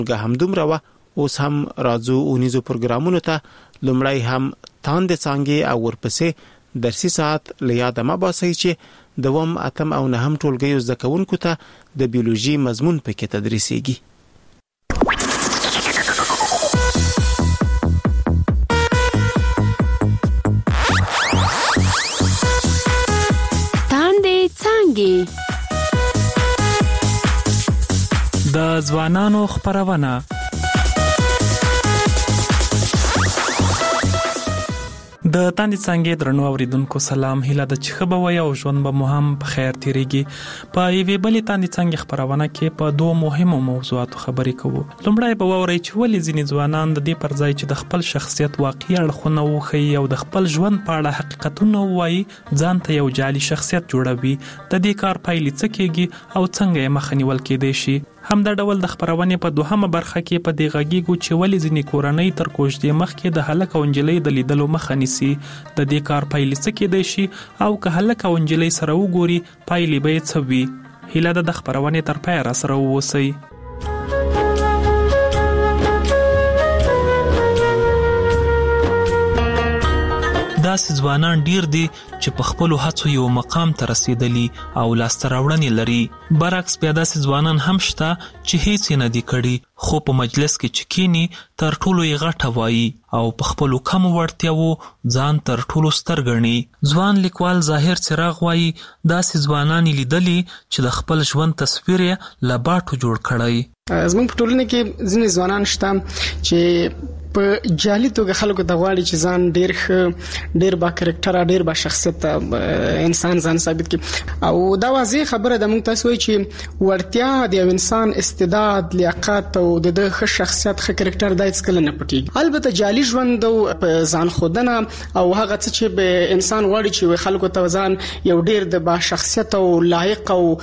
که همدومره وه. اوس هم راځو اونیزو پروګرامونو ته. لومړی هم تاند څانګې او ورپسې درسي ساعت له یاده مه باسئ چې دوم، اتم او نهم ټولګیو زده کوونکو ته د بیولوژي مضمون پکې تدریسیږي. د ځوانانو خپرونه. د تاندې څانګې درنو اوریدونکو سلام. هیله ده چې ښه به وئ او ژوند به مو هم په خیر تیریږي. په یوې بلې تاندې څانګې خپرونه کې په دوه مهمو موضوعاتو خبرې کوو. لومړی به واورئ چې ولې ځینې ځوانان د دې پر ځای چې د خپل شخصیت واقعي اړخونه وښیي او د خپل ژوند په اړه حقیقتونه ووایي، ځان ته یو جعلي شخصیت جوړوي. د دې کار پایلې څه کېږي او څنګه یې مخه نیول کېدای شي. همدا ډول د خپرونې په دوهمه برخه کې په دې غږیږو چې ولې ځینې کورنۍ تر کوژدې مخکې د هلک او نجلۍ د لیدلو مخه نیسي. د دې کار پایلې څه کېدای شي او که هلک او نجلۍ سره وګوري پایلې به یې څه وي. هیله ده د خپرونې تر پایه راسره واوسئ. داسې ځوانان ډیر دي چې په خپلو هڅو یو مقام ته رسیدلی او لاسته راوړنې لري. برعکس بیا داسې ځوانان هم شته چې هیڅ یې نه دي کړي، خو په مجلس کې چې کینی تر ټولو یې غټه وایي او په خپلو کمو وړتیاوو ځان تر ټولو ستر ګڼي. ځوان لیکوال ظاهر څراغ وایي داسې ځوانان یې لیدلي چې د خپل ژوند تصویر یې له باټو جوړ کړی. زموږ په ټولنه کې ځینې ځوانان شته چې په جعلي توګه خلکو ته غواړي چې ځان ډیر ښه، ډیر با کرکټر، ډیر با شخصیت انسان ځان ثابت کړي. او دا واضح خبره ده موږ تاسو وایي چې ورتیا د یو انسان استعداد، لیاقت او د ښه شخصیت، ښه کرکټر دای څه کله نه پټيږي. البته جعلي ژوند او ځان خودنه او هغه څه چې به انسان غواړي چې خلکو ته ځان یو ډیر د با شخصیت او لایق او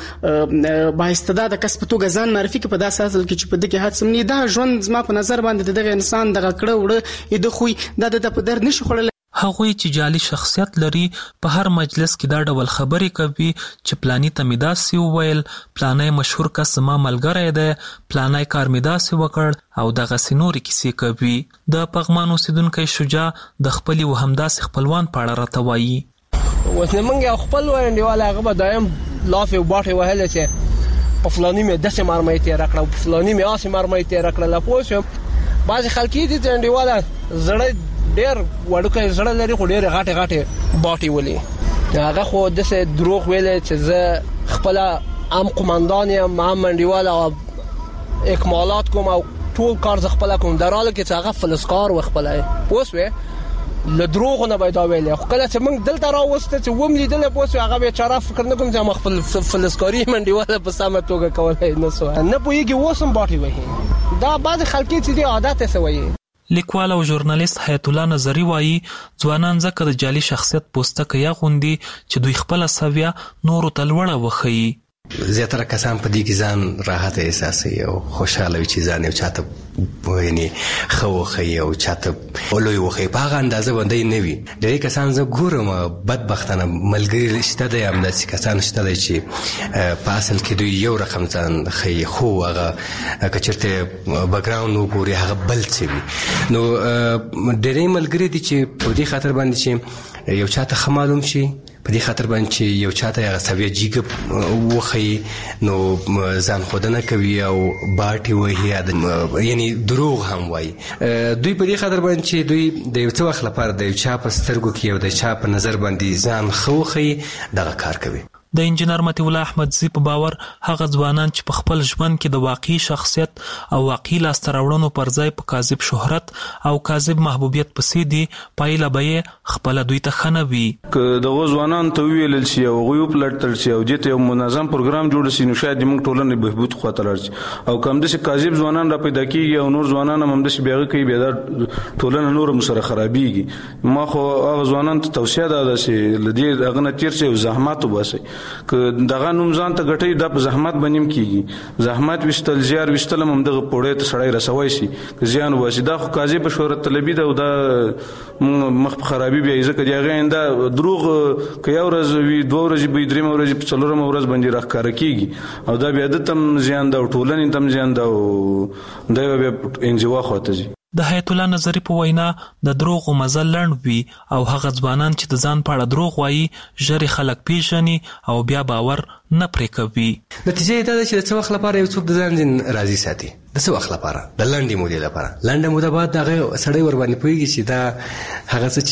با استعداد کس په توګه ځان معرفي کړي، په داسې حال کې چې په دغه هڅه نه دا ژوند زما په نظر باندې دغه انسان دغه کړه وړه د خوې د په در نشي خړل. هغوی چې جعلي شخصیت لري په هر مجلس کې دا ډول خبرې کوي چې پلانی ته مې داسې وویل، پلانی مشهور کس زما ملګری دی، پلانی کار مې داسې وکړ او دغسې نورې کیسې کوي. د پغمان اوسیدونکی شجاع د خپلې و همداسې خپلوان په اړه راته وایي. اوس موږ یو خپل ونډیوال هغه به دایم لافې وباټې وهلې چې په فلاني مې داسې مرمۍ تېره کړه، په فلاني مې اسې مرمۍ تېره کړله. پوه شوم بعضې خلک دي چې انډیواله زړه ډېر وړوکی زړه لري خو ډېرې غټې غټې باټې ولي. هغه خو داسې دروغ ویلی چې زه خپله هم قمندان یم، هم انډیواله او اکمالات کوم او ټول کار زه خپله کوم، در حاله کې چې هغه فلسکار و خپله. پوه شوې له دروغو نه به یې دا ویلی. خو کله چې موږ دلته راوسته چې وم لیدلی، پوه شوې هغه بیچاره فکر نه کوم چې ما خپل فلسکاري منډیواله په سمه توګه کولی نه سوه، نه پوهېږي اوس هم باټې وهي. دا بعضې خلکې چې دي عادت یې څه وایي. لیکوال او ژورنالیست حیات الله نظري وایي ځوانان ځکه د جعلي شخصیت پوستکی اغوندي چې دوی خپله سویه نورو ته لوړه وښیي. زیاتره کسان په دې کې ځان راحت احساسوي او خوشاله وي چې ځان یو چاته یعنې ښه وښیي او چاته لوی وښیي، په هغه اندازه باندې نه وي. ډېری کسان زه ګورم بدبختانه ملګري شته دی، همداسې کسان شته دی چې په اصل کې دوی یو رقم ځان ښیي، خو هغه که چېرته بکګراونډ وګوري هغه بل څه وي. نو ډېری ملګري دي چې په دې خاطر باندې چې یو چاته ښه معلوم شي، په دې خاطر باندې چې یو چاته هغه سویه جیګه وښیي، نو ځان ښودنه کوي او باټې وهي، یعنی دروغ هم وایي. دوی په دې خاطر باندې چې دوی د یو څه وخت لپاره د یو چا په سترګو کې او د چا په نظر باندې ځان ښه وښیي، دغه کار کوي. د انجینر مطیع الله احمدزي په باور هغه ځوانان چې په خپل ژوند کې د واقعي شخصیت او واقعي لاسته راوړنو پر ځای په کاذب شهرت او کاذب محبوبیت پسې دي، پایله به یې خپله دوی ته ښه نه وي. که دغو ځوانانو ته وویلل شي او هغوی وپلټل شي او دې ته یو منظم پروګرام جوړ شي، نو شاید زموږ ټولنې بهبود خواته لاړ شي. او که همداسې کاذب ځوانان را پیدا کېږي او نور ځوانان هم همداسې بیا هغه کوي، بیا دا ټولنه نور هم سره خرابېږي. ما خو هغه ځوانانو ته توصیه دا ده چې له دې هغه نه تېر شئ او زحمت وباسئ. ک دغه نوم ځان ته غټي د زحمت بنیم کیږي زحمت وشتل زیار وشتل هم دغه پوړې ته سړی رسوي شي زیان واسي دا خو قاضي په شهرت طلبي دا او دا مخ خرابي بیا ځکه دی هغه انده دروغ ک یو ورځ وی دوه ورځې به درې ورځې په څلورم ورځ باندې راخاره کیږي او دا بیا د تم زیان دا ټولنې تم زیان دا دا بیا انزوا خاطر د حیات الله نظری په وینا د دروغ مزل لړن وي او هغه ځوانان چې د ځان په اړه دروغ وایي ژر خلک پیژني او بیا باور نه پرې کوي. نتیجه دا ده چې د څه وخت لپاره یو څوک د ځان راضي ساتي د څه وخت لپاره د لنډې مودې لپاره لنډه موده بعد هغه سړی ور باندې پوهېږي چې دا هغه څه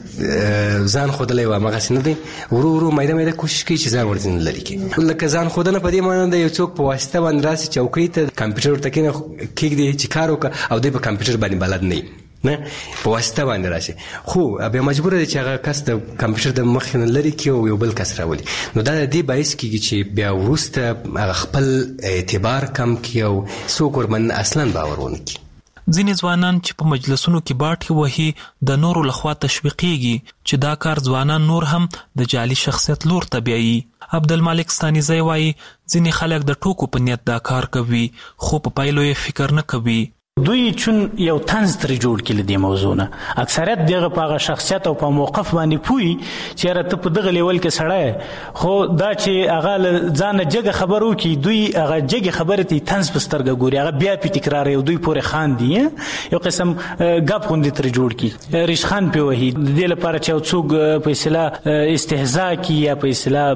چې ځان ښودلی و همغسې نه دی ورو ورو میده میده کوشش کوي چې ځان ورځینې لرې کړي لکه ځان ښودنه په دې معنی ده یو څوک په واسطه باندې راسي چوکۍ ته کمپیوټر ورته کېږدي چې کار وکړه او دوی په کمپیوټر باندې بلد نه نه په واسطه باندې راشي خو بیا مجبور دی چې هغه کس د کمپیوټر د مخې نه لرې کړي او یو بل کس راولي نو دا د دې باعث کېږي چې بیا وروسته هغه خپل اعتبار کم کړي او څوک ورباندې اصلا باور ونه کړي. ځینې ځوانان چې په مجلسونو کې باټې وهي د نورو لخوا تشویقېږي چې دا کار ځوانان نور هم د جعلي شخصیت لور ته بیایي. عبدالمالک ستانیزی وایي ځینې خلک د ټوکو په نیت دا کار کوي خو په پایلو یې فکر نه کوي. دوی چون یو طنز ترې جوړ کړي دې موضوع نه اکثریت دغه په هغه شخصیت او په موقف باندې پوي چې را ته په دغه لیول کې سړی خو دا چې هغه ځان جګه خبر وکي دوی هغه جګه خبره ته طنز په سترګه ګوري هغه بیا په تکرار یو دوی پورې خاندي یو قسم غاب غوندې ترې جوړ کړي ریشخان په وهي د دې لپاره چې څوک په اصطلاح استهزاء کوي یا په اصطلاح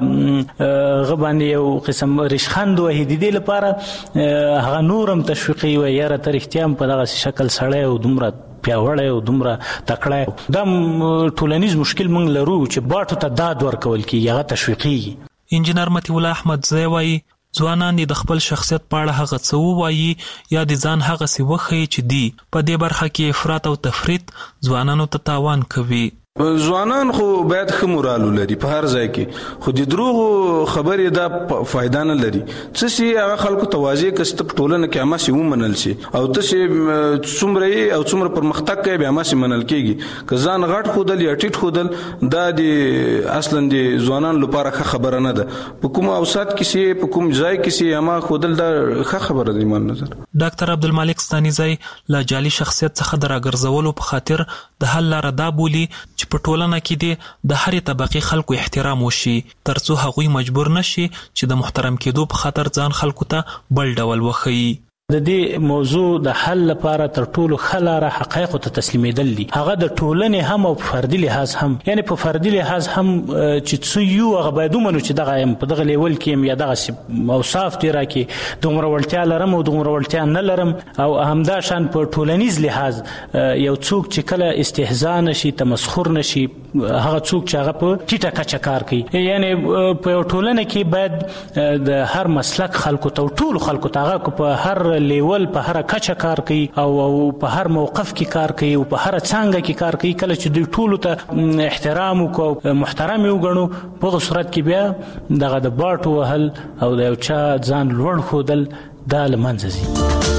غبان یو قسم ریشخان وهي د دې لپاره هغه نورم تشویقي و یا تر اختیام په دغه شکل سړی او دومره پیاوړی او دومره تکړه دا ټولنیز مشکل موږ لرو چې باټو ته داد ورکول کېږي هغه تشویقېږي. انجینر مطیع الله احمدزی وایي ځوانان د خپل شخصیت په اړه هغه څه ووایي یا د ځان هغسې وښیي چې دی په دې برخه کې افراط او تفریط ځوانانو ته تاوان کوي. ځوانان خو باید ښه مورال ولري په هر ځای کې خو د دروغو خبرې دا فایده نه لري څه چې هغه خلکو ته واضح کړي چې په ټولنه کې هماسې ومنل شي او ته چې څومره یې او څومره پرمختګ کوي بیا هماسې منل کېږي که ځان غټ ښودل یا ټیټ ښودل دا د اصلا د ځوانانو لپاره ښه خبره نه ده په کوم اوسط کې چې په کوم ځای کې چې هما ښودل دا ښه خبره ده ایمان نظر. ډاکټر عبدالمالک ستانیزی له جعلي شخصیت څخه د راګرځولو په خاطر د حل لاره دا بولي چې په ټولنه کې د هرې طبقې خلکو احترام وشي ترڅو هغوی مجبور نشي چې د محترم کېدو په خاطر ځان خلکو ته بل ډول وښیي. د دې موضوع د حل لپاره تر ټولو ښه لاره حقایقو ته تسلیمېدل دي هغه د ټولنې هم او په فردي لحاظ هم یعنی په فردي لحاظ هم چې څه یو هغه باید ومنو چې دغه یم په دغه لیول کې یم یا دغه اوصاف دي راکړي دومره وړتیا لرم او دومره وړتیا نه لرم او همدا شان په ټولنیز لحاظ یو څوک چې کله استهزاء نشي تمسخر نشي هغه څوک چې هغه په ټیټه کچه کار کوي یعنی په یو ټولنه کې باید د هر مسلک خلکو ته ټولو خلکو ته هغه په هر لیول په هر کچه کار کوي او په هر موقف کې کار کوي او په هر څانګه کې کار کوي کله چې دوی ټولو ته احترام او محترم وګڼو په صورت کې بیا دغه د باټو وهل او د یو چا ځان لوړ ښودل دا له منځه ځي.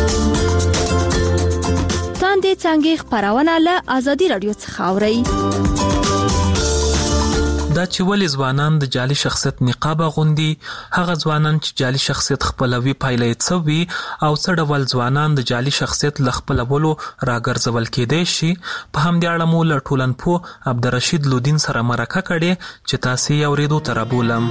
تاندې څانګې خپرونه له ازادي راډیو څخه اورئ. دا چې ولې ځوانان د جعلي شخصیت نقاب اغوندي هغه ځوانان چې جعلي شخصیت خپلوي پایله یې څه وي او څه ډول ځوانان د جعلي شخصیت له خپلولو راګرځول کېدای شي په همدې اړه مو له ټولنپوه عبدالرشید لودین سره مرکه کړې چې تاسې یې اورېدو ته رابولم.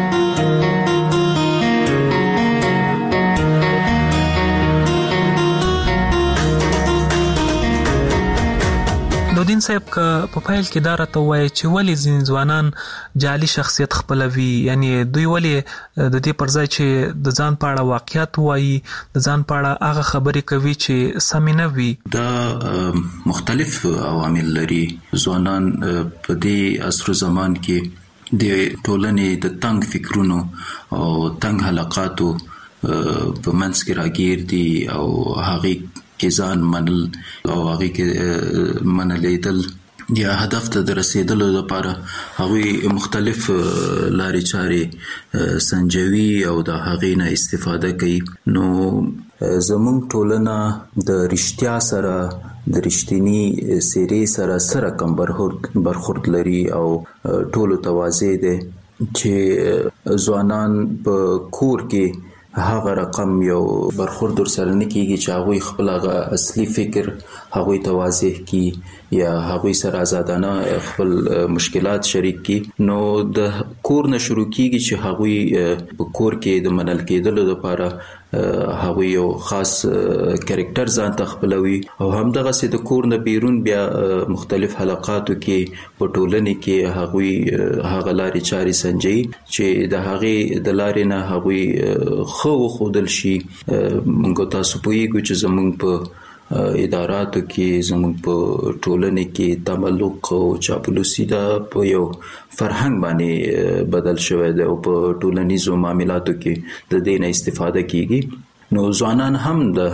لودین صاحب که په پیل کې دا راته ووایي چې ولې ځینې ځوانان جعلي شخصیت خپلوي یعنی دوی ولې د دې پر ځای چې د ځان په اړه واقعیت وایي د ځان په اړه هغه خبرې کوي چې سمې نه وي. دا مختلف عوامل لري. ځوانان په دې عصر زمان کې د ټولنې د تنګ فکرونو او تنګ حلقاتو په منځ کې راګیر دي او هغې کې ځان منل او هغې کې منلیدل یا هدف ته د رسیدلو لپاره هغوی مختلف لارې چارې سنجوي او د هغې نه استفاده کوي. نو زموږ ټولنه د رښتیا سره د رښتینی څېرې سره رقم برخورد لري او ټولو ته واضح دی چې ځوانان په کور کې هغه رقم یو برخورد سره نه کیږي چې هغه خپل هغه اصلي فکر هغه ته واضح کی یا هغه سره آزادانه خپل مشکلات شریک کی. نو د کور نه شروع کیږي چې هغه په کور کې د منل کېدلو لپاره هغه یو خاص کریکټر ځان ته خپلوي او همدغه سي د کور نه بیرون بیا مختلف حلقاتو کې په ټولنه کې هغه لارې چاري سنجي چې د هغه د لارې نه هغه خو خودل شي. موږ تاسو پوهیږو چې زموږ په اداراتو کې زموږ په ټولنه کې تملق او چاپلوسي دا په یو فرهنګ باندې بدل شوی دی او په ټولنیزو معاملاتو کې د دې نه استفاده کیږي. نو ځوانان هم د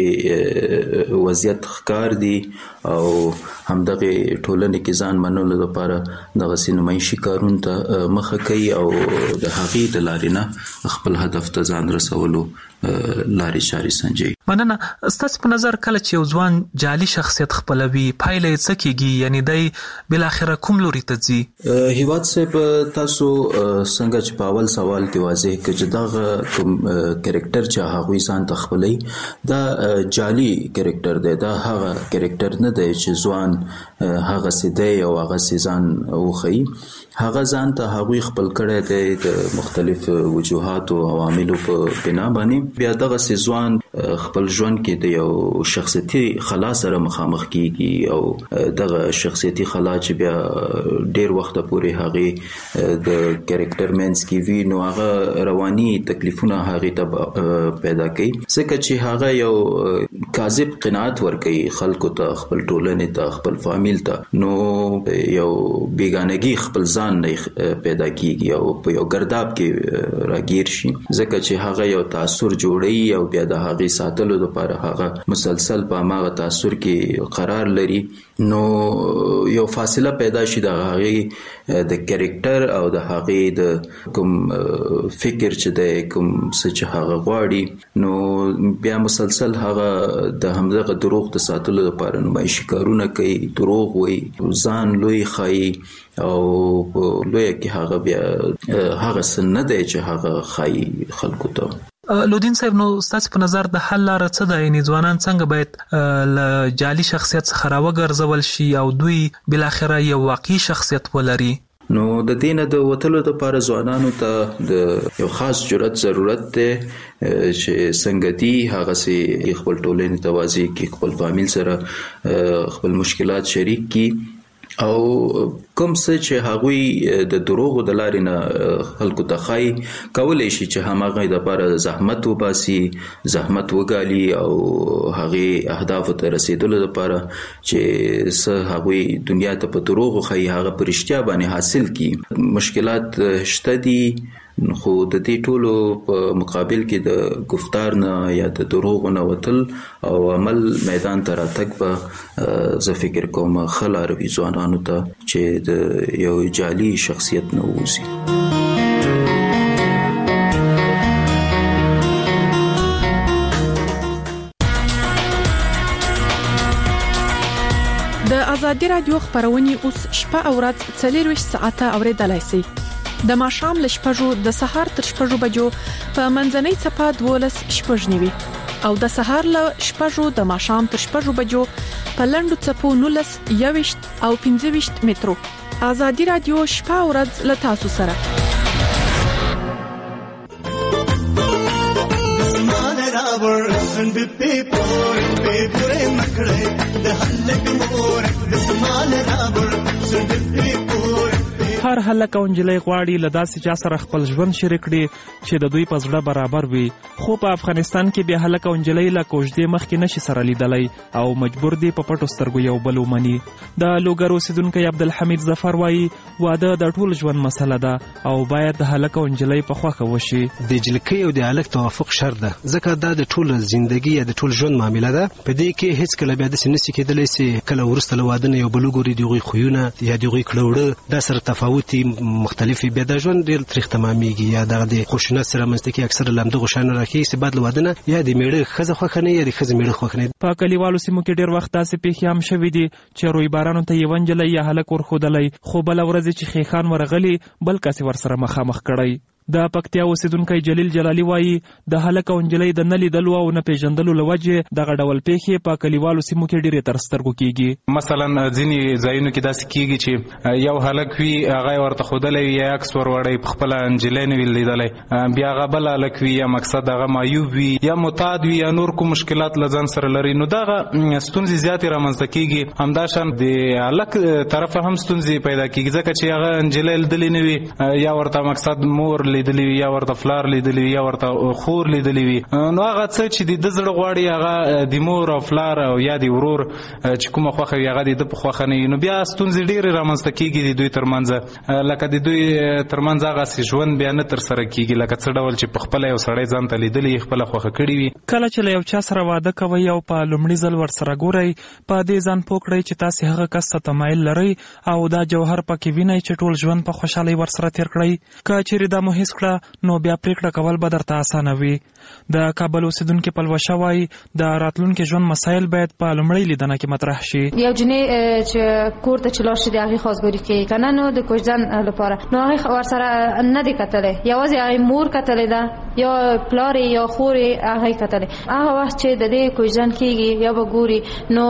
همدغه وضعیت ښکار دي او همدغه ټولنې کې ځان منلو لپاره دغه سینمایي کارونو ته مخه کوي او د هغې د لارې نه خپل هدف ته ځان رسولو لارې چارې سنجي. مننه. ستاسو په نظر کله چې یو ځوان جعلي شخصیت خپلوي پایله یې څه کیږي؟ یعنی دی بل اخره کوم لوري ته ځي؟ هیواد صاحب تاسو څنګه چې په اول سوال کې واضح کړ چې دا کوم کریکټر چې هغه ځان ته خپلوي دا جعلي کریکټر دی. دا هغه کریکټر نه دی چې ځوان هغه سي دی او هغه سي ځان وخی. هغه ځان ته هغه خپل کړی دی د مختلف وجوهات او عواملو په بنا باندې. بیا دغه سي ځوان خپل ژوند کې د یو شخصیتي خلا سره مخامخ کیږي او دغه شخصیتي خلا چې بیا ډیر وخت پورې هغه د کریکټر مینس کې وی نو هغه رواني تکلیفونه هغه ته پیدا کوي ځکه چې هغه یو کاذب قناعت ورکوي خلکو ته خپل ټولنې ته خپل فامیل ته. نو یو بیگانگی خپل ځان نه پیدا کیږي او په یو ګرداب کې راګیر شي ځکه چې هغه یو تاثر جوړي او بیا د هغه ساتلو لپاره هغه مسلسل په هغه تاثر کې قرار لري. نو یو فاصله پیدا شي د هغه د کریکټر او د هغه د کوم فکر چې د کوم څه چې هغه غواړي نو بیا مسلسل هغه د همدغه دروغ د ساتلو لپاره نمایشي کارونه کوي. دروغ وایي ځان لوی خایي او لوی کې هغه بیا هغه سن نه دی چې هغه خایي خلکو ته. لودین صاحب نو ستاسو په نظر د حل لاره څه ده؟ یعنی ځوانان څنګه باید له جعلي شخصیت څخه راوګرځول شي او دوی بل اخره یو واقعي شخصیت ولري؟ نو د دینه د وټلو لپاره ځوانانو ته د یو خاص جرأت ضرورت دی چې څنګه دی هغه سي خپل ټولنې توازی کې خپل فامیل سره خپل مشکلات شریک کی او کوم څه چې هغوی د دروغو د لارې نه خلکو ته خای کولای شي چې هماغه د لپاره زحمت وباسي زحمت وګالي او هغه اهداف ته رسیدلو لپاره چې څه هغوی دنیا ته په دروغو خای هغه پرشتیا باندې حاصل کی. مشکلات شته دي خو د دې ټولو په مقابل کې د گفتار نه یا د دروغ نه وتل او عمل میدان ته راتګ به زه فکر کوم خلار وی ځوانانو ته چې د یو جعلي شخصیت نه ووځي. د ازادي رادیو خبرونه اوس شپه او ورځ 24 ساعته اوریدلای شئ. د ماښام ل شپږو د سهار تر شپږو بجو په منځنۍ صفه 12 شپږنیوي او د سهار ل شپږو د ماښام تر شپږو بجو په لندو صفو 19 21 او 15 مترو. ازادي رادیو شپه او ورځ ل تاسو سره. هر هلک او نجلۍ غواړي له داسې چا سره خپل ژوند شریک کړي چې د دوی په زړه برابر وي، خو په افغانستان کې بیا هلک او نجلۍ له کوژدې مخکې نشي سره لیدلی او مجبور دي په پټو سترګو یو بل ومني. د لوګر اوسیدونکی عبدالحمید ظفر وایي واده د ټول ژوند مسله ده او باید د هلک او نجلۍ په خوښه وشي. د جلکۍ او د هلک توافق شرط ده، ځکه دا د ټول ژوندۍ یا د ټول ژوند معامله ده. په دې کې هیڅ کله بیا داسې نشي کېدلی چې کله وروسته له واده نه یو بل وګوري دغوی خویونه یا دغوی کړه وړه دا سره تفاوت ګوتي مختلفي بیا د ژوند ډیر تاریخ تمامېږي یا د خوشنه سره منځته کې اکثر لمده غشان راکې چې بعد لودنه یا د میړه خزه خوخنه یا د خزه میړه خوخنه. په کلیوالو سیمو کې ډیر وخت داسې پیښې هم شوې دي چې رویبارانو ته یو انجلۍ یا هلک ورخودلای خو بل ورځ چې خیخان ورغلی بل کس ورسره مخامخ کړی. د پکتیا اوسیدونکو جلیل جلالی وایي د هلک او انجلۍ د نلی دلو او نه پیژندلو لوجه دغه ډول پیښې په کلیوالو سیمو کې ډیره تر سترګو کیږي. مثلا ځینی ځایونو کې داسې کیږي چې یو هلک وی هغه ورته خودلې یا عکس وروړی په خپل انجلۍ نه ویل لیدلې بیا هغه بل هلک وی یا مقصد هغه مایوب وی یا متعد وی یا نور کوم مشکلات لزان سره لري نو دغه ستونزې زیاتې رامنځته کیږي. همداشان د هلک طرف هم ستونزې پیدا کیږي ځکه چې هغه انجلۍ لیدلې نه وي یا ورته مقصد مور لیدلی یا ورته فلار لیدلی یا ورته خور لیدلی وي نو هغه څه چې د زړه غواړي هغه د مور او فلار او یا د ورور چې کومه خوخه وي هغه د خوخه نه نو بیا ستونزې ډېرې رامنځته کیږي د دوی ترمنځ لکه د دوی ترمنځ هغه سي ژوند بیا نه تر سره کیږي لکه څه ډول چې په خپل یو سړی ځان ته لیدلی خپل خوخه کړی وي. کله چې یو چا سره واده کوي او په لومړي ځل ور سره ګوري په دې ځان پوکړی چې تاسو هغه کس ته تمایل لري او دا جوهر پکې ویني چې ټول ژوند په خوشحالي ور سره تیر کړی که چیرې دا مو هیڅ کړه نو بیا پریکړه کول به درته اسانه وي. د کابل اوسیدونکو پلوشه وایي د راتلونکي ژوند مسایل باید په لومړۍ لیدنه کې مطرح شي. یو جنې چې کور ته چلو شي د هغه خاصګوري کوي کنه نو د کوژدان لپاره نو هغه ور سره نه دی کتلې یوازې هغه مور کتلې ده یا پلار یا خور هغه کتلې هغه وخت چې د دې کوژدان کیږي یا به ګوري نو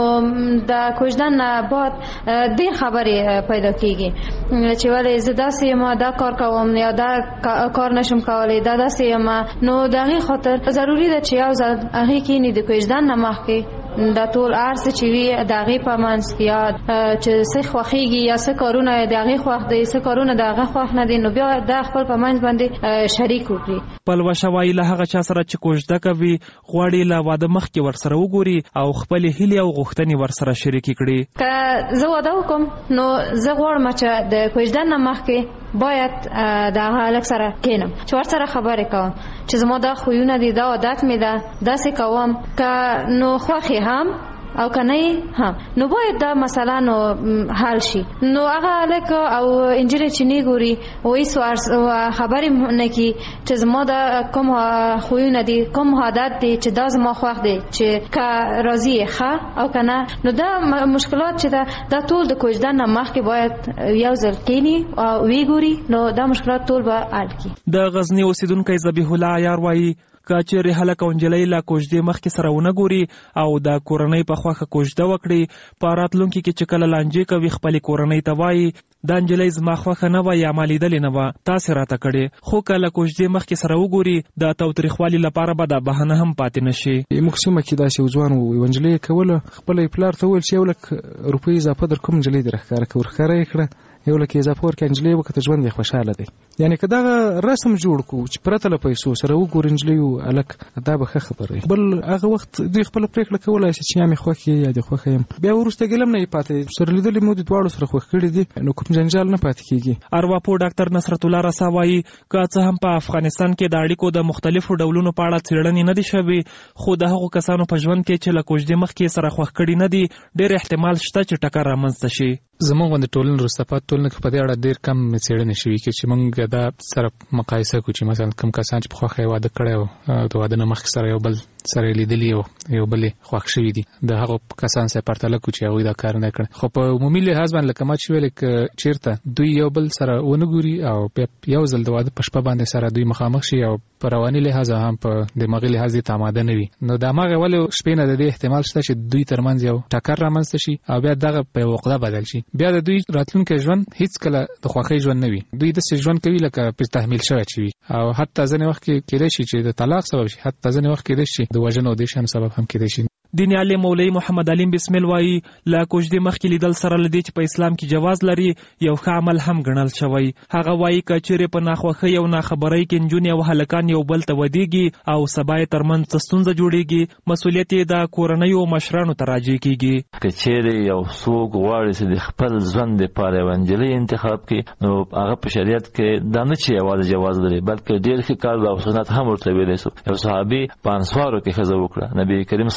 د کوژدان نه بعد د خبرې پیدا کیږي چې ولې زه داسې ما دا کار کوم یا دا کار نشم کولای دا داسې ما نو دغه خاطر ضروری ده چې یو ځل هغه کې نه د کوژدان نه مخکې دا ټول ارز چې وی دغه په منځ کې یا چې څه خوخيږي یا څه کارونه دغه خوخ دي څه کارونه دغه خوخ نه دي نو بیا د خپل په منځ باندې شریک وکړي. پلوشه وایي له هغه چا سره چې کوژده کوي غواړي له واده مخکې ورسره وګوري او خپل هیلې او غوښتنې ورسره شریک کړي. که زه واده وکم نو زه غواړم چې د کوژده نه مخکې باید د هغه سره کینم چې ورسره خبرې کوم چې زما دا خوونه دي دا عادت مې ده داسې کوم که نو خوښي هم او کنه هم نو باید دا مثلا نو حل شي نو هغه الک او انجری چې نه ګوري وې سوار خبرې نه کی چې زما دا کوم خوونه دي کوم عادت دي چې دا زما خوښ دي چې کا راضي ښه او کنه نو دا مشکلات چې دا ټول د کوژدان نه مخکې باید یو ځل کینی او وی ګوري نو دا مشکلات ټول به حل کی. د غزنی اوسیدونکو ذبیح الله عیار وایي کچېرې هلک او انجلۍ لا کوژدې مخکې سره ونه ګوري او د کورنۍ په خوښه کوژده وکړي په راتلونکي کې چې کله لانجې کوي خپلې کورنۍ ته وایي دا انجلۍ زما خوښه نه وه یا ما لیدلې نه وه تاسې راته کړې خو کله کوژدې مخکې سره وګوري د تاوتریخوالي لپاره به دا بهانه هم پاتې نه شي. موږ سیمه کې داسې یو ځوان و یوه انجلۍ یې کوله خپله یې پلار ته وویل چې 1 لک روپۍ اضافه در کوم نجلۍ دې راښکاره کړه ورښکاره یې کړه 1 لک اضافه ورکړه انجلۍ وکړه ژوند یې خوشحاله دی. یعنې که دغه رسم جوړ کړو چې پرته له پیسو سره وګورو انجلۍ هلک دا به ښه خبره وي. بل هغه وخت دوی خپله پرېکړه کولی شي چې یا مې خوښ یې یا دې خوښه یم بیا وروسته ګیله نه یې پاتې سره لیدلې مو د دواړو سره خوښ کړي دي نو کوم جنجال نه پاتې کیږي. ارواپوه ډاکټر نصرت الله رسا وایي که څه هم په افغانستان کې د اړیکو د مختلفو ډولونو په اړه څېړنې نه دي شوې خو د هغو کسانو په ژوند کې چې له کوژدې مخکې سره خوښ کړي نه دي ډېر احتمال شته چې ټکر رامنځته شي. زموږ د ټولنې وروسته پاتې ټولنه کې په دې اړه ډېر کم څېړنې شوي چې موږ دا سره مقایسه کړو چې مثلا کوم کسان چې په خوښه یې واده کړی او د واده نه مخکې سره یو بل سره یې لیدلي او یو بل یې خوښ شوي دي د هغو کسان سره پرتله کړو چې هغوی دا کار نه کړی. خو په عمومي لحاظ باندې لکه ما چې ویلې که چېرته دوی یو بل سره ونه ګوري او بیا یو ځل د واده په شپه باندې سره دوی مخامخ شي او په رواني لحاظ هم په دماغي لحاظ دې ته آماده نه وي نو د هماغې ولې شپې نه د دې احتمال شته چې دوی ترمنځ یو ټکر رامنځته شي او بیا دغه په یوه عقده بدل شي بیا د دوی راتلونکی ژوند هیڅ کله د خوښۍ ژوند نه وي دوی داسې ژوند کوي لکه پرې تحمیل شوی چې وي او حتی ځینې وخت کې کېدای شي چې د طلاق سبب شي حتی ځینې وخت کېدای شي د وژنې او دې شیانو سبب هم کېدای شي. دیني عالم مولوي محمد علیم بسمل وایي له کوژدې مخکې لیدل سره له دې چې په اسلام کې جواز لري یو ښه عمل هم ګڼل شوی. هغه وایي که چیرې په ناخوښۍ او ناخبرۍ کې نجونې او هلکان یو بل ته ودېږي او سبا یې ترمنځ څه ستونزه جوړېږي مسؤلیت یې د کورنیو مشرانو ته راجع کېږي. که چیرې یو څوک غواړي چې د خپل ژوند دپاره یوه نجلۍ انتخاب کړي نو هغه په شریعت کې دا نه چې یوازې جواز لري بلکې ډېر ښه کار او سنت هم ورته ویلی سو. یو صحابي په انصارو کې ښځه وکړه نبي کریم صلی الله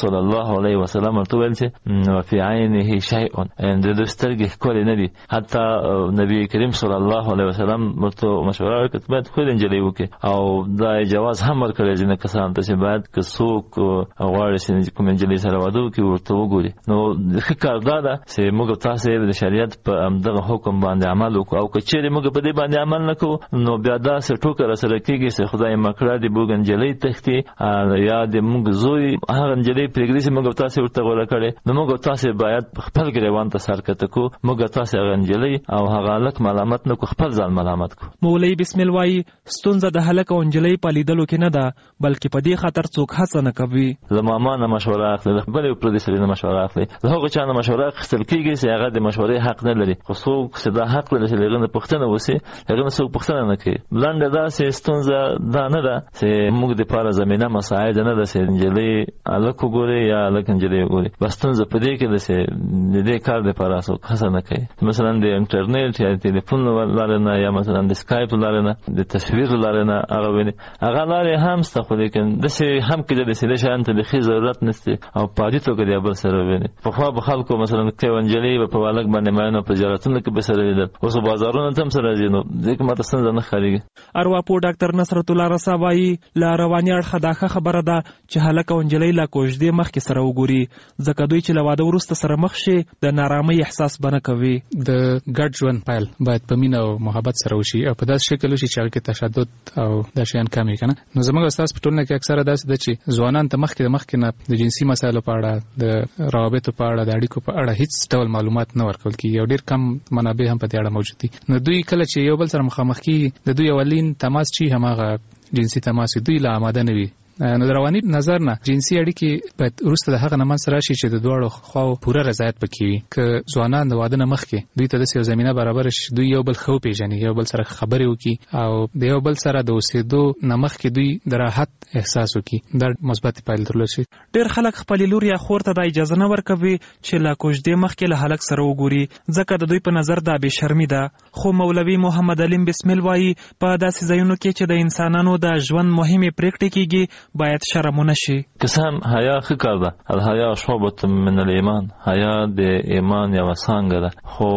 الله علیه وسلم ورته ویل چې فی عینه شیء ان د سترګې کول نه دي. حتی نبی کریم صلی الله علیه وسلم ورته مشوره ورکړه باید خو انجلۍ وکي او دا جواز هم ورکړي چې نه کسان ته باید که څوک غواړي چې کوم انجلۍ سره واده وکړي ورته وګوري. نو ښه کار دا ده چې موږ تاسو د شریعت په همدغه حکم باندې عمل وکړو او که چیرې موږ په دې باندې عمل نکوو نو بیا دا څه ټوکر سره کېږي چې خدای مکړه دی موږ انجلۍ تختی یا د موږ زوی هغه انجلۍ پرېږدي چې موږ تاسو ورته غوړه کړي. نو موږ تاسو باید خپل ګریوان ته سر کته کو موږ تاسو هغه انجلۍ او هغه لک ملامت نکو خپل ځان ملامت کو. مولوی بسم الله وايي ستونزه د هلک او انجلۍ په لیدلو کې نه ده بلکې په دې خاطر څوک هڅه نه کوي. زموږ نه مشوره اخلي بل یو پردیسي نه مشوره اخلي هغه چا نه مشوره اخیستل کېږي چې هغه د مشورې حق نه لري. خو څوک چې دا حق لري چې هغه پوښتنه وسی هغه څوک پوښتنه نه کوي. بلند دا چې ستونزه دا نه ده چې موږ د پاره زمينه مساعد نه ده چې انجلۍ الک وګوري یا الک انجلۍ وګوري. بس ستونزه په دې کې ده چې د دې کار د پاره څوک هڅه نه کوي. مثلا د انټرنیټ یا ټلیفون لارنه یا مثلا د سکایپ لارنه د تصویر لارنه هغه ویني هغه لارې هم ست خو لیکن د څه هم کې د څه شان ته د خې ضرورت نشته او پاجي توګه دی بل سره ویني. په خو به خلکو مثلا کې انجلۍ په والک باندې مانو په جراتونه کې به سره لیدل اوس بازارونه تم سره دینو ځکه ماته څنګه نه خاريږي. ارواپو ډاکټر نصرت الله رسا وايي لا رواني اړه داخه خبره ده چې هلک او انجلۍ لا کوژدې مخ کې سره وګوري ځکه دوی چې لواده ورسته سره مخ شي د نارامۍ احساس بنه کوي. د ګډ ژوند پایل باید په مینه او محبت سره وشي او په داسې شکل وشي چې هغه کې تشدد او د شیان کم وي کنه. نو زموږ استاد په ټولنه کې اکثره داسې ده چې ځوانان ته مخکې نه د جنسي مسایلو په اړه د روابطو په اړه د اړیکو په اړه هیڅ ډول معلومات نه ورکول کیږي او ډیر کم منابع هم په دې اړه موجود دي. نو دوی کله چې یو بل سره مخامخ کیږي د دوی اولین تماس چې هماغه جنسي تماس دوی لا آماده نه وي. نو رواني نظر نه جنسي اړیکې باید وروسته د هغه نه منځ راشي چې د دواړو خواو پوره رضایت پکې وي. که ځوانان د واده نه مخکې دوی ته داسې یو زمینه برابره شي دوی یو بل ښه وپېژني یو بل سره خبرې وکړي او د یو بل سره د اوسېدو نه مخکې دوی د راحت احساس وکړي دا مثبت پایله درلود شي. ډېر خلک خپلې لور یا خور ته دا اجازه نه ورکوي چې لا کوژدې مخکې له هلک سره وګوري ځکه د دوی په نظر دا بېشرمي ده. خو مولوي محمد علیم بسم الله وایي په داسې ځایونو کې چې د انسانانو د ژوند مهمې پرېکړې کېږي باید شرم ونه شي. که هم حیا ښه کار ده الحیا شعبة من الایمان حیا د ایمان یوه څانګه ده خو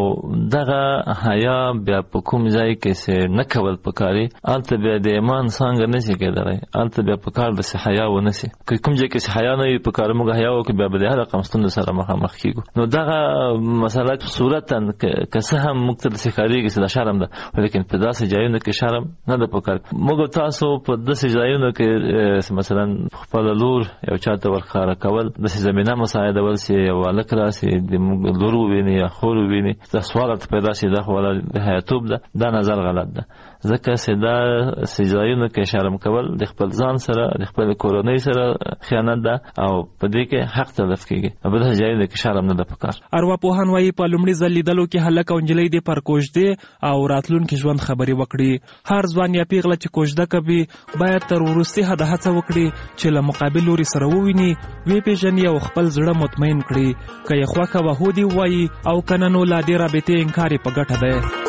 دغه حیا بیا په کوم ځای کې چې نه کول پکاري هلته بیا د ایمان څانګه نشي کېدلی هلته بیا پکار ده چې حیا ونه شي. که کوم ځای کې چې حیا نه وي پکار موږ حیا وکړو بیا به د هر رقم ستونزو سره مخامخ کېږو. نو دغه مسله صورتا که څه هم موږ ته داسې ښکارېږي چې دا شرم ده لیکن په داسې ځایونو کې شرم نه ده پکار. موږ تاسو په داسې ځایونو کې مثلا خپل لور یو چاته ورخاره کول د زمينه مساعدول سي یو الک راسي د لور ویني یا خور ویني دا سوال ته پیدا شي دا خو د حیاتوب ده دا نظر غلط ده ځکه چې دا سجایونو کې شرم کول د خپل ځان سره د خپل کورنۍ سره خیانت ده او په دې کې حق تلف کیږي په دې ځای کې شرم نه ده پکار. ارواپوهان وايي په لومړي ځل لیدلو کې هلک او انجلۍ د پر کوژدې او راتلونکي ژوند خبري وکړي. هر ځوان یا پیغله چې کوژده کوي باید تر وروستي حد هڅه وکړي چې له مقابل لوري سره وویني وی پیژني او خپل زړه مطمئن کړي. که یې خوښه وه دې وایي او که نه نو لا دې رابطې انکار یې په ګټه دی.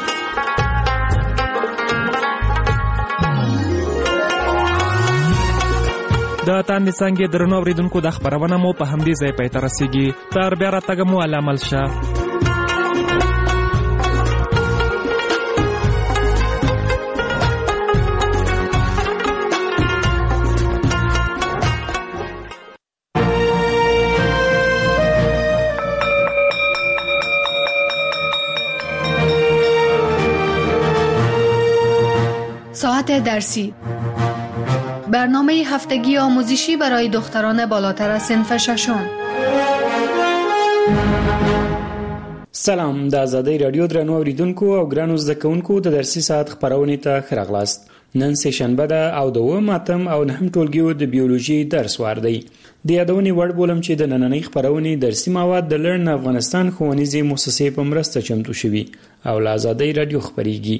د تاندې څانګې درنو اورېدونکو د خپرونه مو په همدې ځای پای ته رسېږي. تر بیا راتګه مو الله مل شه. ساعت درسی برنامه هفتگی آموزشی برای دختران بالاتر از صنف ششم. سلام د آزادۍ رادیو درنو اوریدونکو او ګرانو زده کوونکو د درسي ساعت خبرونه ته ښه راغلاست. نن سه شنبه ده او د اووم اتم او نهم ټولګیو د بیولوژي درس وار دی. د یادونې وړ بولم چې د نننۍ خبرونه درسي مواد د لرن افغانستان ښوونیزې مؤسسې په مرسته چمتو شوي او له آزادۍ رادیو خبريږي.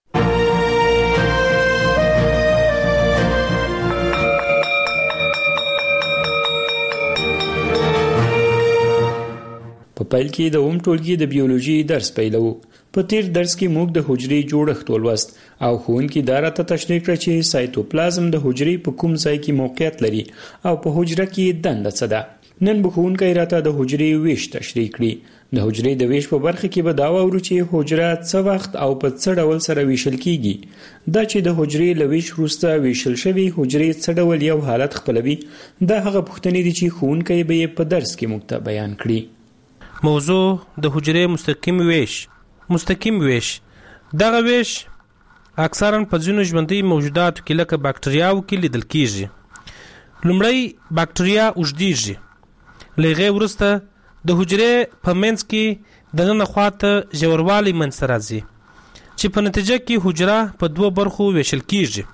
په پیل کې د اوم ټولګي د بیولوژي درس پیلو. په تیر درس کې موږ د حجرې جوړښت ولوست او ښوونکي دا راته تشریح کړه چې سایتوپلازم د حجرې په کوم ځای کې موقعیت لري او په حجره کې دنده څه ده. نن به ښوونکی راته د حجرې ویش تشریح کړي. د حجرې د ویش په برخه کې به دا واورو چې حجره څه وخت او په څه ډول سره ویشل کیږي. دا چې د حجرې له ویش وروسته ویشل شوي حجرې څه ډول یو حالت خپلوي، دا هغه پوښتنې دي چې ښوونکی به یې په درس کې موږ ته بیان کړي. موضوع د حجرې مستقیم ویش. مستقیم ویش دغه ویش اکثرا په ځینو ژوندي موجوداتو کې لکه باکتریاو کې لیدل کیږي. لومړی باکتریا اوږدیږي، له هغې وروسته د حجرې په منځ کې دننه خواته ژوروالی منځته راځي چې په نتیجه کې حجره په دوه برخو ویشل کیږي.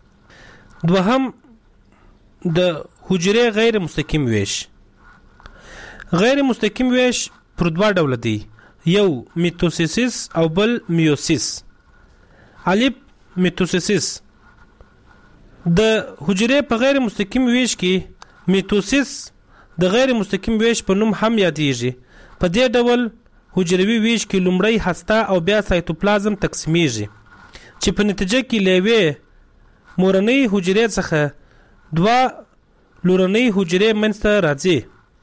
دوهم د حجرې غیر مستقیم ویش. غیر مستقیم ویش پر دوه ډوله دی، یو میتوسیس او بل میوسیس. الف میتوسیس. د حجرې په غیر مستقیم ویش کې میتوسیس د غیر مستقیم ویش په نوم هم یادیږي. په دې ډول حجروي ویش کې لومړی هسته او بیا سایتوپلازم تقسیمیږي چې په نتیجه کې له یوې مورنۍ حجرې څخه دوه لورنۍ حجرې منځته راځي.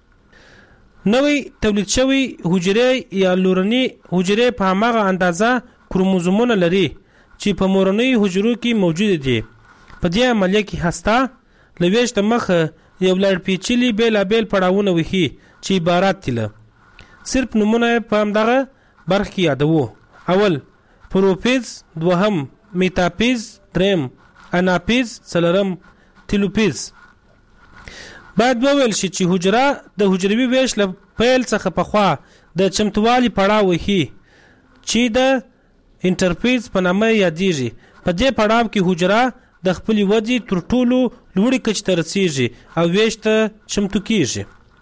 نوی تولید شوی حجرې یا لورنۍ حجرې په هماغه اندازه کروموزومونه لري چې په مورنۍ حجرو کې موجود دي. په دې عملیه کې هسته له ویش د مخه یو لړ پیچلي بیلابیل پړاوونه وهي چې عبارت دي له صرف نمونه په همدغه برخه کې یادوو. اول پروفیز، دوهم میتاپیز، دریم اناپیز، څلورم تیلوپیز. باید وویل شي چې حجره د حجروي ویش له پیل څخه پخوا د چمتووالي پړاو وهي چې د انټرفیز په نامه یادیږي. په دې پړاو کې حجره د خپل ودی تر ټولو لوړې کچې ته رسیږي او ویش ته چمتو کیږي.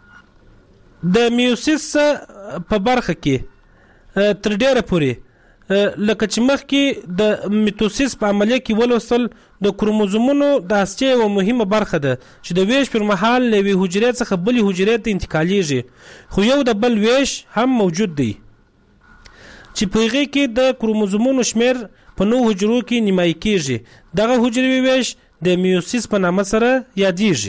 د میوسیس په برخه کې تر ډیره پورې لکه چې مخکې د میتوسیس په عملیه کې ولوستل د کروموزومونو د هستې یوه مهمه برخه ده چې د ویش پر مهال له یوې حجرې څخه بلې حجرې ته انتقالیږي، خو یو د بل ویش هم موجود دی چې په هغې کې د کروموزومونو شمیر په 9 حجرو کې نیمایي کیږي. دغه حجروي ویش د میوسیس په نامه سره یادیږي.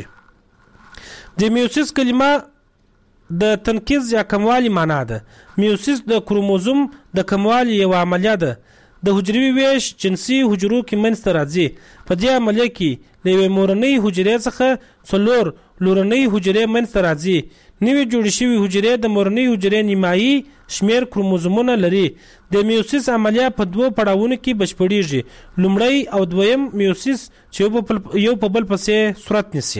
د میوسیس کلمه د تنقیز یا کموالی معنا ده. میوسیس د کروموزوم د کموالی یو عملیه ده. د حجروي ویش جنسي حجرو کې منځته راځي. په دې عملیه کې له یوې مورنۍ حجرې څخه 4 لورنۍ حجرې منځته راځي. نوې جوړې شوې حجرې د مورنۍ حجرې نیمایي شمیر کروموزومونه لري. د میوسیس عملیه په دوه پړاوونو کې بشپړیږي، لومړی او دویم میوسیس چې یو په بل پسې صورت نیسي.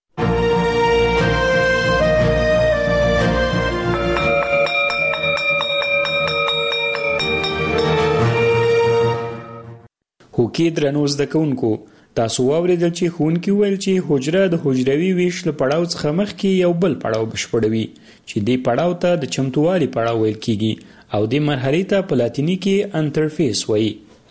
هوکې درنو زده کوونکو، تاسو واورېدل چې ښوونکي وویل چې حجره د حجروي ویش له پړاو څخه مخکې یو بل پړاو بشپړوي چې دې پړاو ته د چمتووالي پړاو ویل کیږي او دې مرحلې ته په لاتیني کې انټرفیس وایي.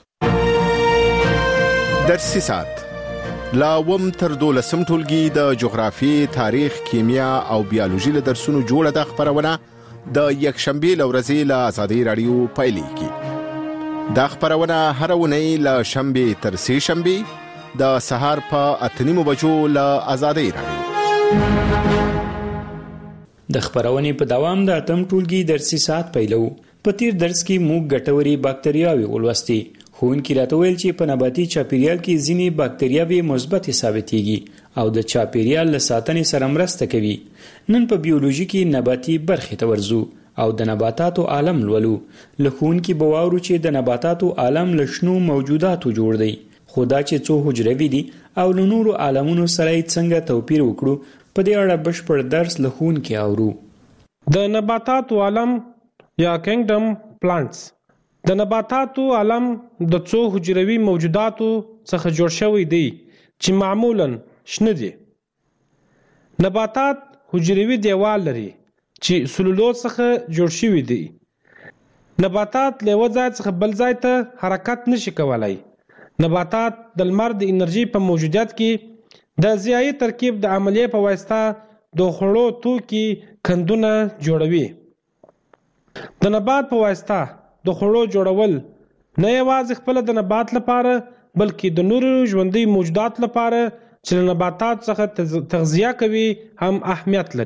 درسي ساعت لا وم تر 12 ټولګي د جغرافي، تاریخ، کیمیا او بیولوژي له درسونو جوړه د خبرونه د یکشنبه لورځي له آزادۍ رادیو پایلیږي. دا خبرونه هر ونی له شنبه تر سه شنبه د سهار په 8:30 بجو له آزادۍ رادیو. د خبرونې په دوام د اتم ټولګي درسي ساعت پیلو. په تیر درس کې موږ ګټوري باکتریاوې ولوستې. ښوونکي راته ویل چې په نباتي چاپیریال کې ځینې باکتریاوې مثبتې ثابتېږي او د چاپیریال له ساتنې سره مرسته کوي. نن په بیولوژي کې نباتي برخې ته ورځو او د نباتاتو عالم لولو. له ښوونکي به واورو چې د نباتاتو عالم له شنو موجوداتو جوړ دی، خو دا چې څو حجروي دي او له نورو عالمونو سره یې څنګه توپیر وکړو، په دې اړه بشپړ درس له ښوونکي اورو. د نباتاتو عالم یا کینګډم پلانټس. د نباتاتو عالم د څو حجروي موجوداتو څخه جوړ شوی دی چې معمولاً شنه دي. نباتات حجروي دیوال لري چې سلولوز څخه جوړ شوی دی. نباتات له یو ځای څخه بل ځای ته حرکت نشي کولای. نباتات د لمر د انرژي په موجودیت کې د ضیایي ترکیب د عملیې په واسطه د خوړو توکي کندونه جوړوي. د نبات په واسطه د خوړو جوړول نه یوازې خپل د نبات لپاره بلکې د نورو ژوندي موجودات لپاره چې له نباتات څخه تغذیه کوي هم اهمیت لري.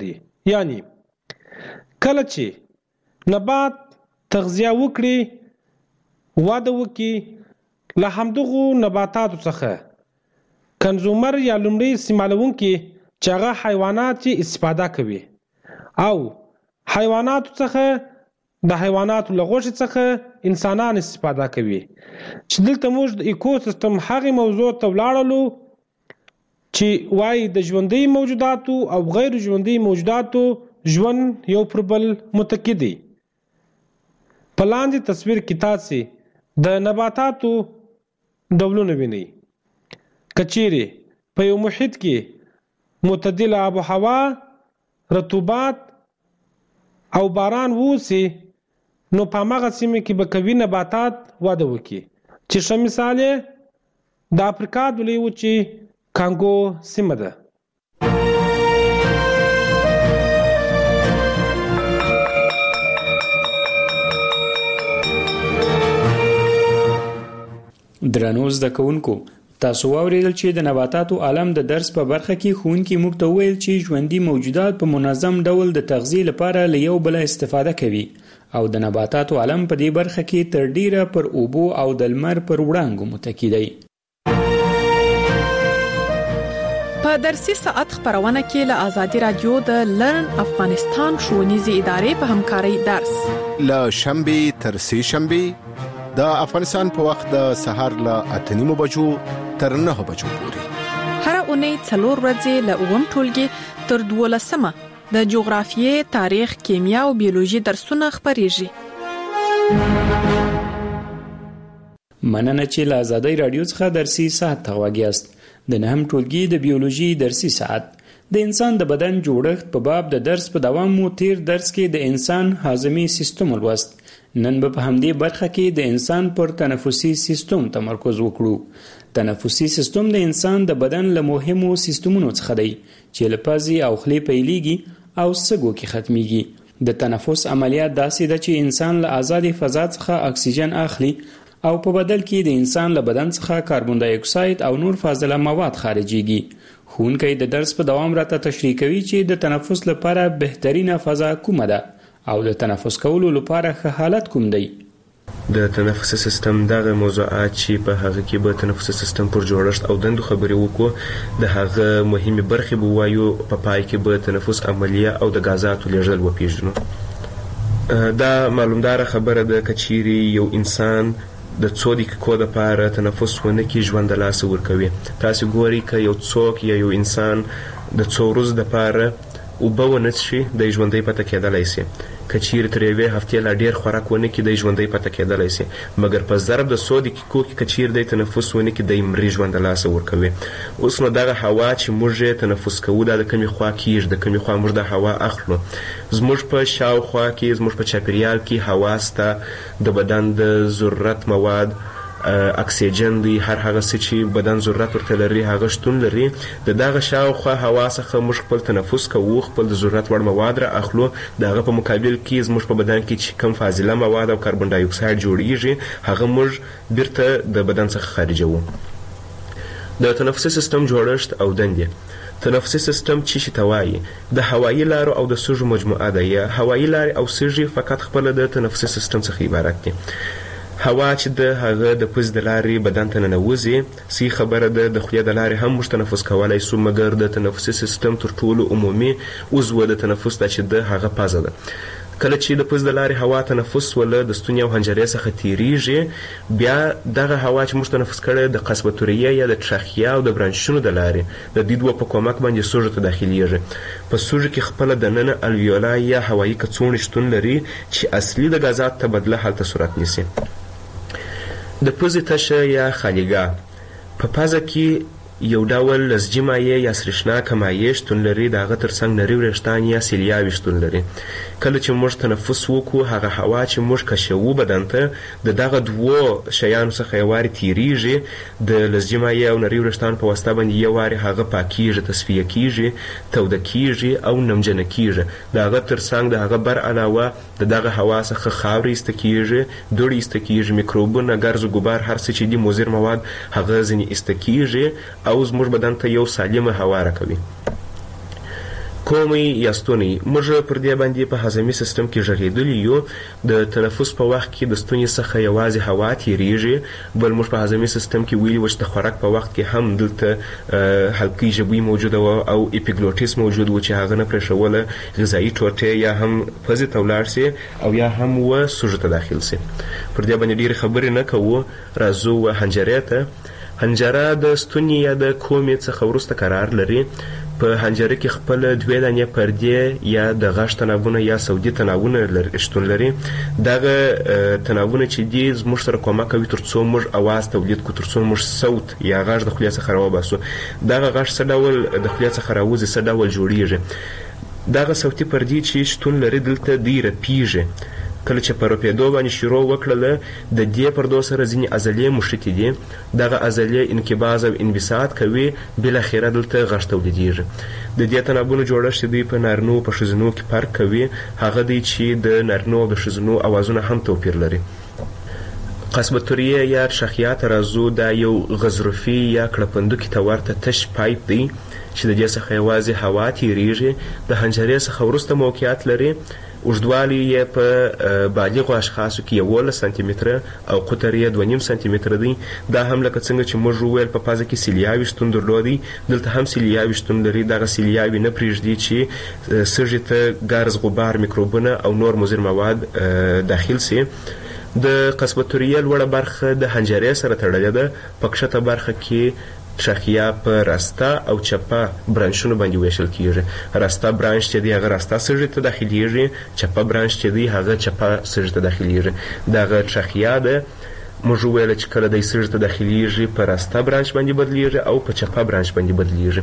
یعنی کله چې نبات تغذیه وکړي واده وکړي له همدغو نباتاتو څخه کنزومر یا لومړی استعمالونکي چې هغه حیوانات چې استفاده کوي او حیواناتو څخه د حیواناتو له غوښې څخه انسانان استفاده کوي چې دلته موږ د ایکوسیستم هغې موضوع ته ولاړلو چې وایي د ژوندي موجوداتو او غیر ژوندي موجوداتو ژوند یو پر بل متکی دی. په لاندې تصویر کې تاسې د نباتاتو ډولونه وینئ. که چیرې په یو محیط کې معتدله آب و هوا، رطوبت او باران ووسي نو په هماغه سیمه کې به قوي نباتات وده وکړي چې ښه مثال یې د افریقا د لویې وچې کانګو سیمه ده. درنو زده کوونکو، تاسو واوریدل چې د نباتاتو عالم د درس په برخه کې ښوونکي موږ ته وویل چې ژوندي موجودات په منظم ډول د تغذیې لپاره له یو بله استفاده کوي او د نباتاتو عالم په دې برخه کې تر ډیره پر اوبو او د لمر پر وړانګو متکی دی. په درسي ساعت خبرونه کې له آزادي رادیو د لرن افغانستان ښوونیزې ادارې په همکارۍ درس له شنبه تر سه شنبه د افغانستان په وخت د سهار له 8:30 بجو تر 9 بجو پورې هر اونۍ 4 ورځې له اوم ټولګي تر 12مه د جغرافیې، تاریخ، کیمیا او بیولوژي درسونه خبريږي. مننه چې له آزادۍ رادیو څخه درسي ساعت ته غواګیاست. د نهم ټولګي د بیولوژي درسي ساعت د انسان د بدن جوړښت په باب د درس په دوام مو تیر درس کې د انسان هاضمي سیستم ولوست. نن به په همدې برخه کې د انسان پر تنفسي سیستم تمرکز وکړو. تنفسي سیستم د انسان د بدن له مهمو سیستمونو څخه دی چې له پزې او خولې پیلېږي او سږو کې ختميږي. د تنفس عملیات داسې ده چې انسان له آزاد فضا څخه اکسیجن اخلي او په بدل کې د انسان له بدن څخه کاربن ډای اکساید او نور فاضله مواد خارجيږي. ښوونکی د درس په دوام راته تشریح کوي چې د تنفس لپاره بهترینه فضا کومه ده او د تنفس کولو لپاره ښه حالت کوم دی. د تنفسي سیستم دغه موضوعات چې په هغه کې به تنفسي سیستم پر جوړښت او دندو خبرې وکړو، د هغه مهمه برخې به وایو، په پای کې به تنفس عملیه او د غازاتو لیږدول وپیژنو. دا معلومدار خبره ده که چیرې یو انسان د 2 دقیقو لپاره تنفس ونه کړي ژوند د لاسه ورکوي. تاسو ګورئ که یو څوک یا یو انسان د 2 ورځو لپاره اوبه ونه څښي د ژوندۍ پاتې کېدلی شي. که چیرې تر یوې هفتې لا ډېر خوراک ونه کړي د ژوندۍ پاتې کېدلی شي، مګر په ضرب د 100 دقیقو کې که چیرې دی تنفس ونه کړي دی مري ژوند د لاسه ورکوي. اوس نو دغه هوا چې موږ یې تنفس کوو دا د کومې خوا کېږي، د کومې خوا موږ د هوا اخلو. زموږ په شاوخوا کې، زموږ په چاپیریال کې هوا سته، د بدن د ضرورت مواد اکسیجن دی، هر هغه څه چې بدن ضرورت ورته لري هغه شتون لري. د دغه شاوخوا هوا څخه موږ خپل تنفس کوو، خپل د ضرورت وړ مواد را اخلو. دغه په مقابل کې زموږ په بدن کې چې کم فاضله مواد او کاربن ډای اکساید جوړیږي هغه موږ بیرته د بدن څخه خارجوو. د تنفسي سیستم جوړښت او دندې. تنفسي سیستم چې ته وایي د هوایي لارو او د سږو مجموعه ده. یا هوایي لارې او سږي فقط خپل د تنفسي سیستم څخه عبارت دي. هوا چې د هغه د پوز د لارې بدن ته ننوځي، صحیح خبره ده د خولې د لارې هم موږ تنفس کولی شو، مګر د تنفسي سیستم تر ټولو عمومي عضو د تنفس ده چې د هغه پزه ده. کله چې د پوز د لارې هوا تنفس ولا د ستوني او حنجرې څخه تیریږي، بیا دغه هوا چې موږ تنفس کړي د قصبه یا د تراخیا او د برانشونو د لارې د دې دوه په کومک باندې سږو ته داخليږي. په سږو کې خپل د نن الویولا یا هوایي کڅوړې شتون لري چې اصلي د غازات تبادله حالت صورت نیسي. د پوزې تشه یا خالیګاه په پزه کې یو ډول لزجي مایع یا سرشناکه مایع شتون لري، د هغه تر څنګ نري وریښتان یا سیلیاوې شتون لري. کله چې موږ تنفس وکړو هغه هوا چې موږ کشوو بدن ته د دغه دوو شیانو څخه یو وارې تیریږي، د لزجي مایع او نري وریښتان په واسطه باندې یو وارې هغه پاکیږي، تصفیه کیږي، توده کیږي او نمجنه کیږي. د هغه تر څنګ د هغه بر علاوه د دغه هوا څخه خاورې ایسته کیږي، دوړې ایسته کیږي، میکروبونه، ګرز و ګبار، هر څه چې دي مضر مواد هغه ځینې ایسته کیږي او زموږ بدن ته یو سالمه هوا راکوي. کومي یا ستوني. موږ پر دې باندې په هضمي سیستم کې غږېدلي یو. د تنفس په وخت کې د ستوني څخه یوازې هوا تیریږي، بل موږ په هضمي سیستم کې ویلي و چې د خوراک په وخت کې هم دلته حلقي ژبوي موجوده وه او اپیګلوټیس موجود و چې هغه نه پرېښوله غذایي ټوټې یا هم پزې ته ولاړ سي او یا هم و سږو ته داخل سي. پر دې باندې ډېرې خبرې نه کوو، راځو و حنجرې ته. حنجره د ستوني یا د کومې څخه وروسته قرار لري. په حنجره کې خپل 2 دانې پردې یا د غږ تنابونه یا صوتي تنابونه شتون لري. دغه تنابونه چې دي زموږ سره کومک کوي تر څو موږ اواز تولید کړو، تر څو موږ صوت یا غږ د خولې څخه راوباسو. دغه غږ څه ډول د خولې څخه راوځي، څه ډول جوړیږي. دغه صوتي پردې چې شتون لري دلته دی رپیږي. کله چې په رپېدو باندې شروع وکړله د دې پردو سره ځینې عضلې مښتې دي. دغه عضلې انقباض او انبساط کوي، بالاخره دلته غږ تولیدېږي. د دې تنابونو جوړښت دوی په نارینو په ښځینو کې فرق کوي. هغه دی چې د نارینو او د ښځینو اوازونه هم توپیر لري. قصبتوریه یا شخیات رازو دا یو غضروفي یا کړپندوکي ته ورته تش پایپ دی چې د دې څخه یوازې هوا تیریږي. د حنجرې څخه وروسته موقعیت لري. اوږدوالی یې په بالغو اشخاصو کې 11 سانتي متره او قطر یې 2.5 سانتي متره دی. دا هم لکه څنګه چې موږ وویل په پازه کې سیلیاوي شتون درلودی، دلته هم سیلیاوي شتون لري. دغه سیلیاوي نه پرېږدي چې سږي ته ګرز، غبار، میکروبونه او نور مضر مواد داخل سي. د قصبتوریه لوړه برخه د حنجرې سره تړلې ده. په کښته برخه کې شاخیه په راسته او چپه برانشونو باندې ویشل کیږي. راسته برانش چې دی هغه راسته سږي ته داخليږي، چپه برانش چې دی هغه چپه سږي ته داخليږي. دغه شاخیه ده موږ ویل چې کله د سږي ته داخليږي په راسته برانش باندې بدلیږي او په چپه برانش باندې بدلیږي.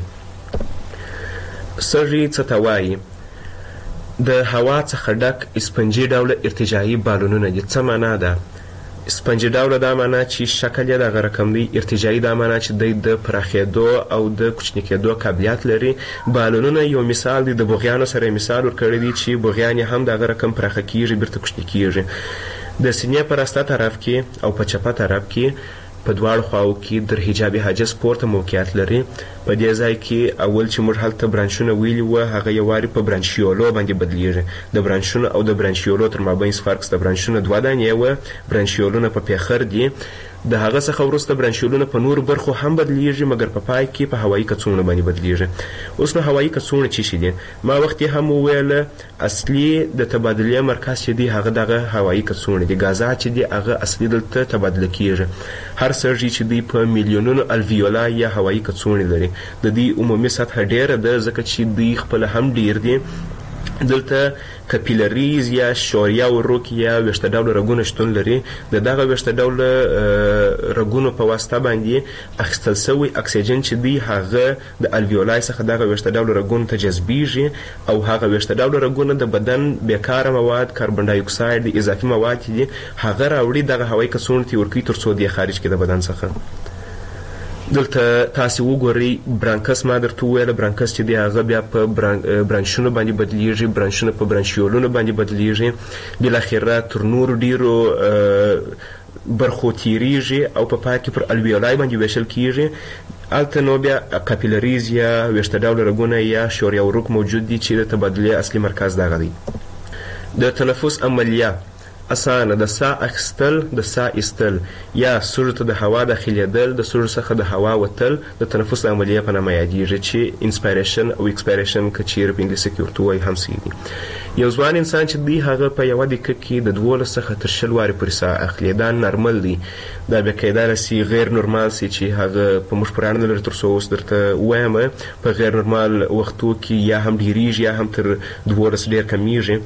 سږي څه ته وایي؟ د هوا څخه ډک اسپنجي ډوله ارتجاعي بالونونه دي. څه معنا ده؟ اسپنجي ډوله دا معنا چې شکل یې دغه رقم دی. ارتجاعي دا معنا چې دی د پراخېدو او د کوچني کېدو قابلیت لري. بالونونه یو مثال دی. د بوغیانو سره مثال ورکړی دی چې بوغیان هم دغه رقم پراخه کیږي، بیرته کوچني کیږي. د سینې په راسته طرف کې او په چپه طرف کې په دواړو خواو کې در حجاب حاجز پورته موقعیت لري. په دې ځای کې اول چې موږ هلته برانشونه ویلي وو هغه یو واري په برانشیولو باندې بدلیږي. د برانشونو او د برانشیولو تر مابین فرق شته. برانشونه 2 دانې وو، برانشیولونه په پیخر دي. د هغه څخه وروسته برانشیولونه په نور برخو هم بدلیږي، مګر په پای کې په هوایي کڅوړو باندې بدلیږي. اوس نو هوایي کڅوړه څه شي دي؟ ما وخت هم ویل اصلي د تبادله مرکز چې دی هغه دغه هوایي کڅوړه دي. غازات چې دی هغه اصلي دلته تبادله کیږي. هر سږي چې دی په میلیونونو الویولا یا هوایي کڅوړې لري. د دې عمومي سطح ډیره ده ځکه چې دی خپل هم ډیر دي. دلته کپیلریز یا شوریا وروک یا ویشته ډوله رګونه شتون لري. د دغه ویشته ډوله رګونو په واسطه باندې اخیستل شوی اکسیجن چې دی هغه د الویولای څخه دغه ویشته ډوله رګونو ته جذبیږي او هغه ویشته ډوله رګونه د بدن بیکاره مواد، کاربن ډای اکساید، اضافي مواد دي هغه راوړي دغه هوایي کڅوړو ته ورکوي تر څو دی خارج کړي د بدن څخه. دلته تاسو وګورئ برانکس. ما درته وویل برانکس چې دی هغه بیا په برانشونو باندې بدلیږي، برانشونه په برانشیولونو باندې بدلیږي، بالاخره تر نورو ډیرو برخو تیریږي او په پای کې پر الویولای باندې ویشل کیږي. هلته نو بیا کاپیلریز یا ویشته ډوله رګونه یا شوریا وروک موجود دي چې د تبادلې اصلي مرکز دغه دی. د تنفس عملیه اسانه د ساه اخیستل، د ساه ایستل یا سږو ته د هوا داخلېدل، د سږو څخه د هوا وتل د تنفس عملیه په نامه یادیږي چې انسپایریشن او ایکسپایریشن که چیرې په انګلیسي کې ورته وایي هم صحیح دي. یو ځوان انسان چې دی هغه په یوه دقیقه کې د 12 څخه تر 20 وارې پورې ساه اخلي. دا نارمل دی. دا بیا کیدای سي غیر نورمال سي چې هغه په موږ پورې اړه نه لري تر څو اوس درته ووایم. په غیر نورمال وختو کې یا هم ډیریږي یا هم تر 12 ډېر کمیږي.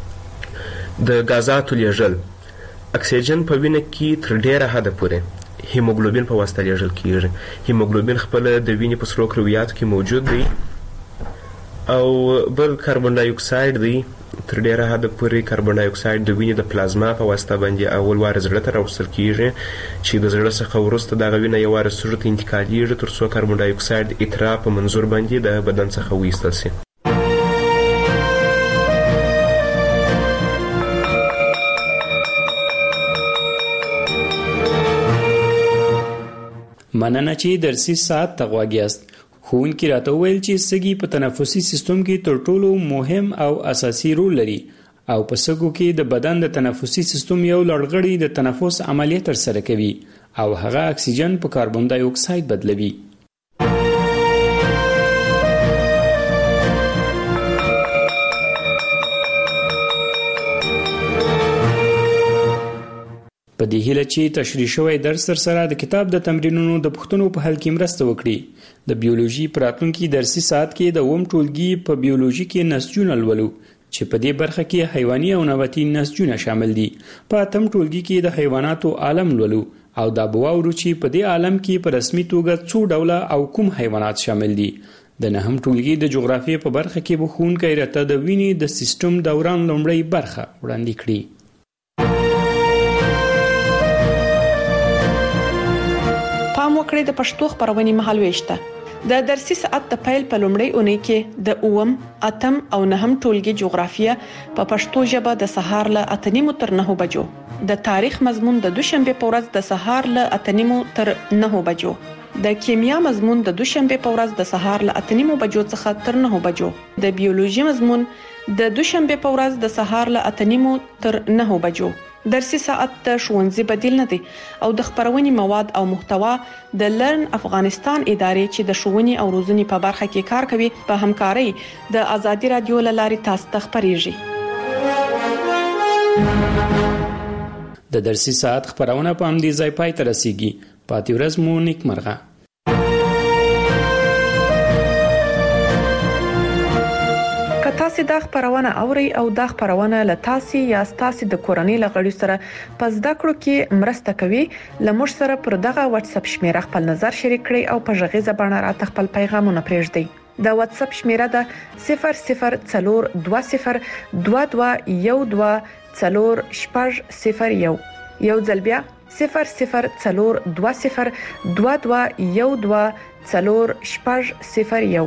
د غازاتو لیږل اکسیجن په وینه کې تر ډیره حده پورې هیموګلوبین په واسطه لیږل کیږي. هیموګلوبین خپله د وینې په سرو کرویاتو کې موجود دی او بل کاربن ډای اکساید دی. تر ډیره حده پورې کاربن ډای اکساید د وینې د پلازما په واسطه باندې اول وار زړه ته راوستل کیږي چې د زړه څخه وروسته دغه وینه یو وار سږو ته انتقالیږي تر څو کاربن ډای اکساید د اترا په منظور باندې د بدن څخه وایستل سي. مننه چې درسي ساعت ته غوږ یاست. ښوونکي راته وویل چې سږي په تنفسي سیستم کې تر ټولو مهم او اساسي رول لري او په سږو کې د بدن د تنفسي سیستم یو لړغړی د تنفس عملیه ترسره کوي او هغه اکسیجن په کاربن دای اکساید بدلوي. په دې هیله چې تشریح شوی درس سره د کتاب د تمرینونو د پوښتنو په حل کې مرسته وکړي. د بیولوژي په راتلونکي درسي ساعت کې د اووم ټولګي په بیولوژي کې نسجونه لولو چې په دې برخه کې حیواني او نباتي نسجونه شامل دي. په اتم ټولګي کې د حیواناتو عالم لولو او دا به واورو چې په دې عالم کې په رسمي توګه څو ډوله او کوم حیوانات شامل دي. د نهم ټولګي د جغرافیې په برخه کې به ښوونکی راته د وینې د سیستم دوران لومړۍ برخه وړاندې کړي. پام وکړئ د پښتو خبرونې مهالويش ته د درسي ساعت د پیل په لومړۍ اونۍ کې د اوم، اتم او نهم ټولګي جغرافیه په پښتو ژبه د سهار له 8:30 تر 9 بجو، د تاریخ مضمون د دوشنبه په ورځ د سهار له 8:30 تر 9 بجو، د کیمیا مضمون د دوشنبه په ورځ د سهار له 8:30 بجو څخه تر 9 بجو، د بیولوژي مضمون د دوشنبه په ورځ د سهار له 8:30 تر 9 بجو. درسي ساعت د ښوونځي بدیل نه دی او د خبرونې مواد او محتوا د لرن افغانستان ادارې چې د ښوونې او روزنې په برخه کې کار کوي په همکارۍ د ازادي رادیو له لارې تاسو ته خبريږي. د درسي ساعت خبرونه په همدې ځای پای ته رسیږي. پاتې ورځ مو نیکمرغه. تاسو دا خبرونه اوري او دا خبرونه له تاسو یا تاسو د کورنۍ لغړی سره پس دا کړو کې مرسته کوي. لمر سره پر دغه واتس اپ شمیره خپل نظر شریک کړئ او په ژغې زبانه راته خپل پیغامونه پرېږدئ. دا واتس اپ شمیره ده 002022124001. یو ځل بیا 002022124001.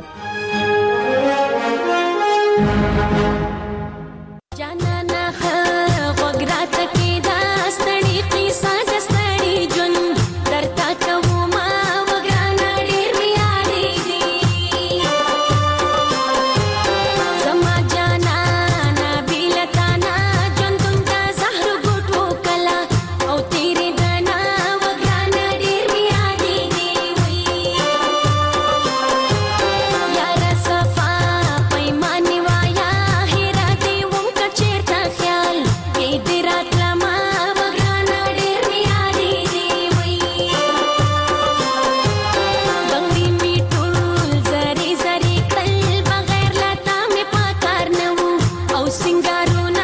Singaru